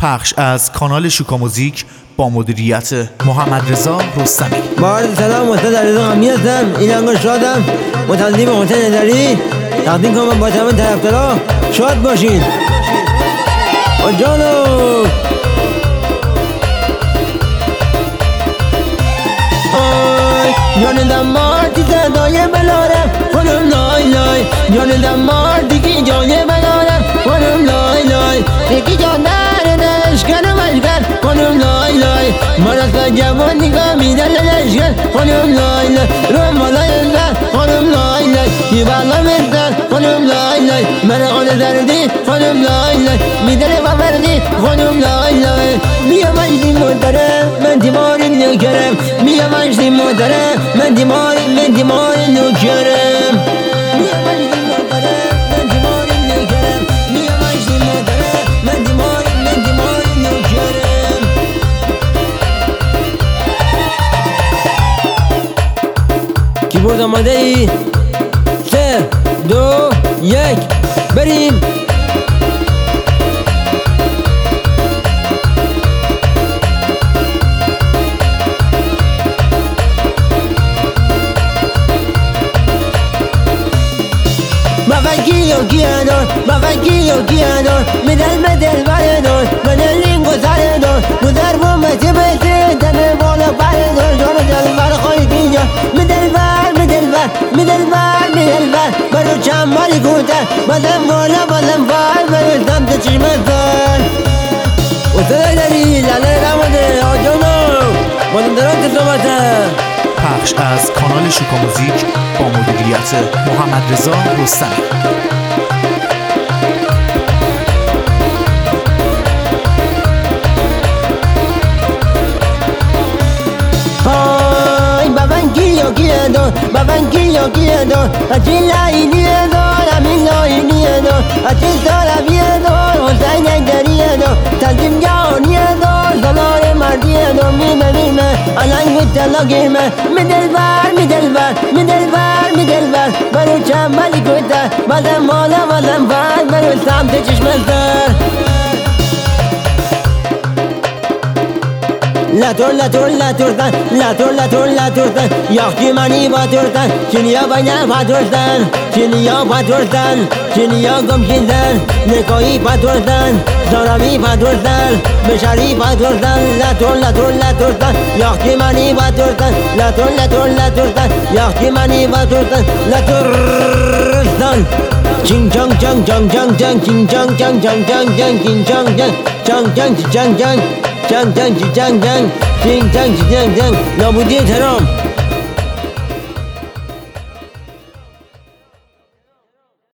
پخش از کانال شوکا موزیک با مدیریت محمد رضا رستمی. با عرض سلام استاد علیرضا غمی هستم. این انگار شادم با تنظیم حسین ندری تقدیم کنم با تمام طرفدارا. شاد باشین و جانو جان دماردی صدای بلارم خانم لای لای. جان دماردی که جای بلارم خانم لای لای. یکی جان داره نشکن و مشکن خانم لای لای. من از جوان نگاه میدن لشکن خانم لای لای. رو مالای زن خانم لای لای. یه بالا میزن خانم لای لای. من آن زردی خانم لای لای. میدن و مردی خانم لای لای. بیا مجدی مدره من دیماری نکرم. بیا مجدی مدره من دیماری نکرم. بیا مجدی مدره من دیماری نکرم. بیا مجدی مدره من دیماری نکرم. کیبورد آماده ای؟ 3 2 1 بریم. Bavagio guiador, medel valedor, medel lingo saledor, mudar bomete bete, dame bola paredor, joro del var khoidija, medel var, baru chamali guta, badam bola badam var, baru dam te chimazar. Utalari la la ramade, ojono, badam darat tomata. پخش از کانال شوکا موزیک با مدیریت محمد رضا رستمی. Bavangio guiador, agila iliador, amino iliador, agila viador, osaina gariador, tadim yaoniador, dolore mardiador, mime, alangita logime, middle var, baru chamali guta, badam mola badam var, baru sam te chishmazar. La torta, yaxshi mani baturdan, chiniya bayna baturdan, chiniya gomshindan, nekoyi baturdan, zorami baturdan, beshari baturdan, la torta, yaxshi mani baturdan, la torta, yaxshi mani baturdan, la tortan. Ching chang chang chang chang chang, ching chang chang chang chang chang, ching chang chang chang chang chang chang. Chang chang chang chang, ching chang chang chang, nabudi teram.